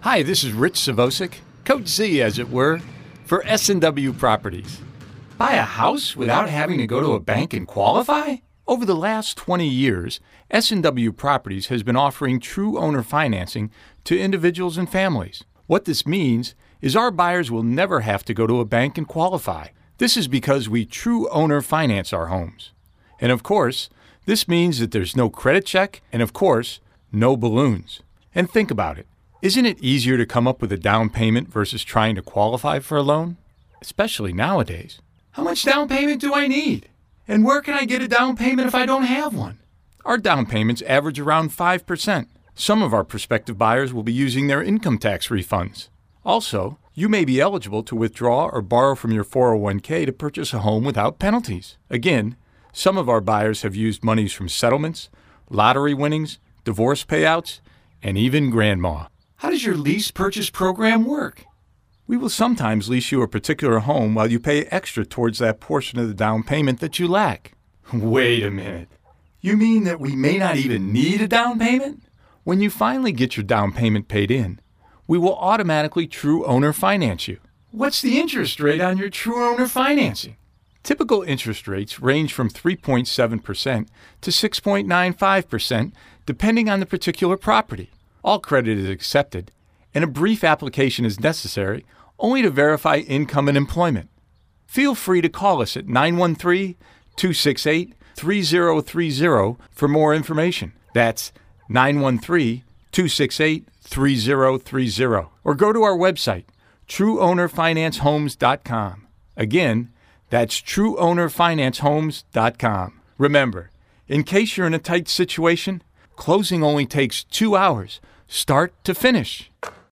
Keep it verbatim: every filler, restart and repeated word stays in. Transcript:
Hi, this is Rich Savosic, Coach Z as it were, for S and W Properties. Buy a house without having to go to a bank and qualify? Over the last twenty years, S and W Properties has been offering true owner financing to individuals and families. What this means is our buyers will never have to go to a bank and qualify. This is because we true owner finance our homes. And of course, this means that there's no credit check and of course, no balloons. And think about it. Isn't it easier to come up with a down payment versus trying to qualify for a loan? Especially nowadays. How much down payment do I need? And where can I get a down payment if I don't have one? Our down payments average around five percent. Some of our prospective buyers will be using their income tax refunds. Also, you may be eligible to withdraw or borrow from your four oh one k to purchase a home without penalties. Again, some of our buyers have used monies from settlements, lottery winnings, divorce payouts, and even grandma. How does your lease purchase program work? We will sometimes lease you a particular home while you pay extra towards that portion of the down payment that you lack. Wait a minute. You mean that we may not even need a down payment? When you finally get your down payment paid in, we will automatically true owner finance you. What's the interest rate on your true owner financing? Typical interest rates range from three point seven percent to six point nine five percent depending on the particular property. All credit is accepted, and a brief application is necessary only to verify income and employment. Feel free to call us at nine one three, two six eight, three zero three zero for more information. That's nine one three, two six eight, three zero three zero. Or go to our website, true owner finance homes dot com. Again, that's true owner finance homes dot com. Remember, in case you're in a tight situation, closing only takes two hours, start to finish.